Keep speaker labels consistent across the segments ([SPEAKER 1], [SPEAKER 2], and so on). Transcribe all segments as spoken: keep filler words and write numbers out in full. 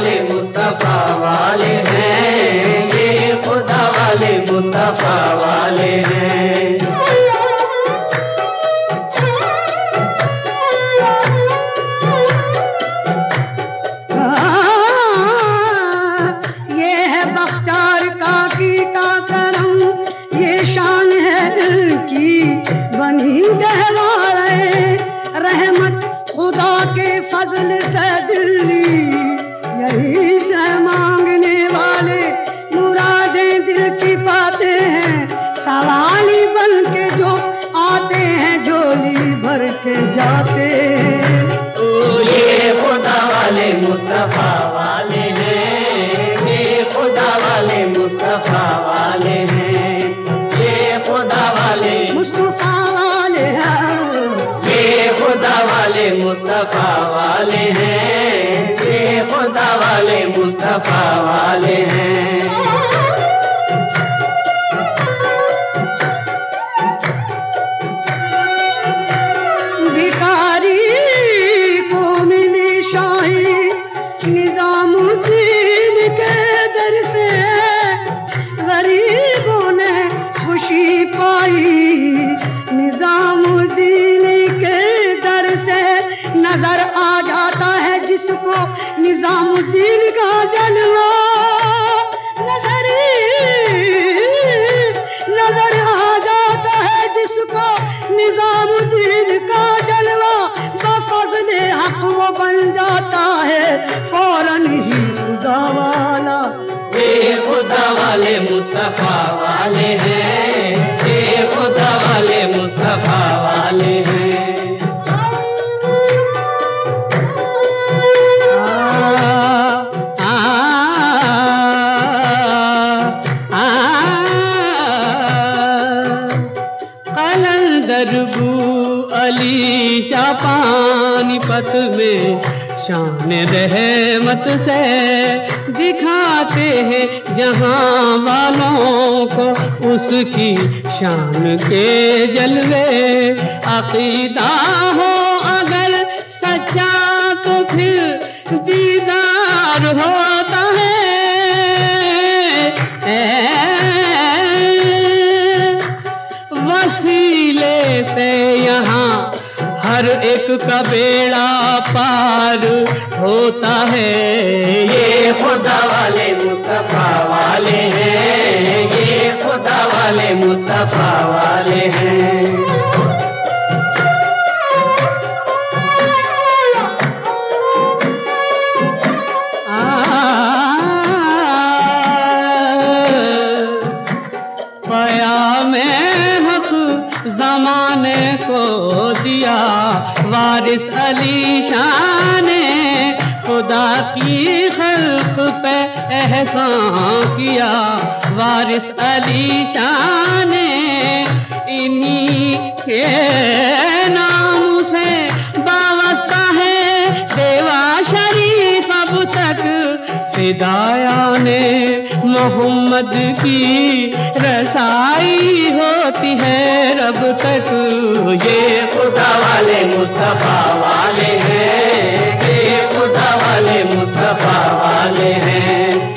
[SPEAKER 1] वाले मुस्तफा वाले हैं, ये खुदा वाले मुस्तफा वाले हैं।
[SPEAKER 2] ये है बख्तार काकी का करम, ये शान है दिल की बनी गहवाए, रहमत खुदा के फजल से दिल्ली, यही से मांगने वाले मुरादें दिल की पाते हैं, सवाली बन के जो आते हैं झोली भर के जाते हैं।
[SPEAKER 1] तो ये खुदा वाले मुस्तफा वाले हैं, ये खुदा वाले मुस्तफा वाले हैं, ये खुदा वाले
[SPEAKER 2] मुस्तफा वाले हैं,
[SPEAKER 1] ये खुदा वाले मुस्तफा वाले हैं, ये खुदा वाले मुस्तफा वाले हैं।
[SPEAKER 2] भिखारी को मिली शाही निजामुद्दीन के दर से, गरीबों ने खुशी पाई निजामुद्दीन के दर से। नजर आ जाता है जिसको निजामुद्दीन का जलवा, नजर नजर आ जाता है जिसको निजामुद्दीन का जलवा, बफज़्ल हक वो बन जाता है फौरन ही खुदा वाला।
[SPEAKER 1] ये खुदा वाले मुस्तफा वाले हैं, ये खुदा वाले मुस्तफा वाले हैं।
[SPEAKER 3] दरबू अली शाह पानीपत में शान रहमत से दिखाते हैं जहां वालों को उसकी शान के जलवे। अकीदा हो अगर सच्चा तो फिर दीदार होता है, वसीले से यहाँ हर एक का बेड़ा पार होता है।
[SPEAKER 1] ये खुदा वाले मुस्तफा वाले हैं, ये खुदा वाले मुस्तफा वाले हैं।
[SPEAKER 3] ज़माने को दिया वारिस अली शाह ने, खुदा की खल्क पे एहसान किया वारिस अली शाह ने। इन्हीं के नाम से वाबस्ता है देवा शरीफ अब तक, फिदाया ने मोहम्मद की रसाई होती है रब तक।
[SPEAKER 1] ये खुदा वाले मुस्तफा वाले हैं, ये खुदा वाले मुस्तफा वाले हैं।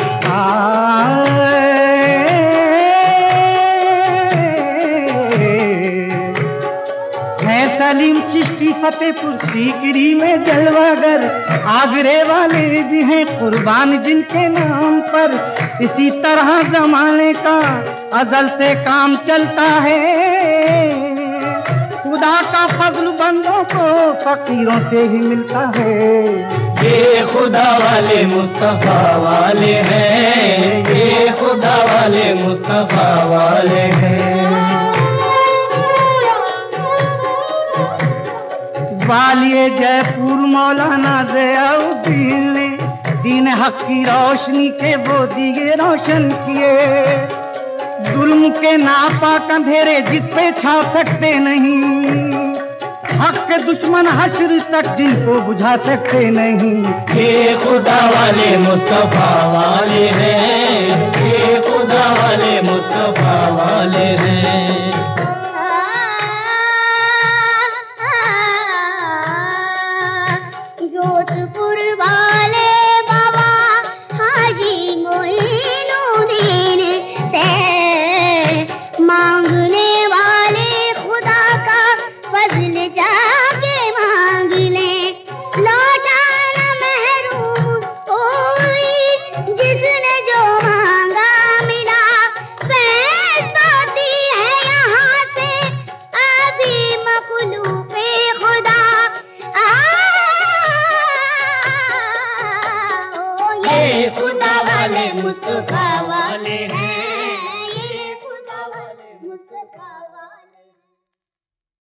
[SPEAKER 2] है सलीम चिश्ती फतेहपुर सीकरी में जलवागर, आगरे वाले भी हैं कुर्बान जिनके नाम पर। इसी तरह जमाने का अजल से काम चलता है, खुदा का फजल बंदों को फकीरों से ही मिलता है।
[SPEAKER 1] ये खुदा वाले मुस्तफा वाले हैं, ये खुदा वाले मुस्तफा वाले हैं।
[SPEAKER 2] वालिए जयपुर मौलाना ज़ियाउद्दीन ने दीन हक की रोशनी के वो दिए रोशन किए। जुल्म के नापाक अंधेरे जिस पे छा सकते नहीं, हक के दुश्मन हश्र तक जिनको बुझा सकते नहीं।
[SPEAKER 1] ये खुदा वाले मुस्तफा वाले हैं, ये खुदा वाले मुस्तफा वाले हैं।
[SPEAKER 4] जोधपुर वाले बाबा
[SPEAKER 1] मुस्तफा वाले हैं, ये खुदा वाले मुस्तफा वाले।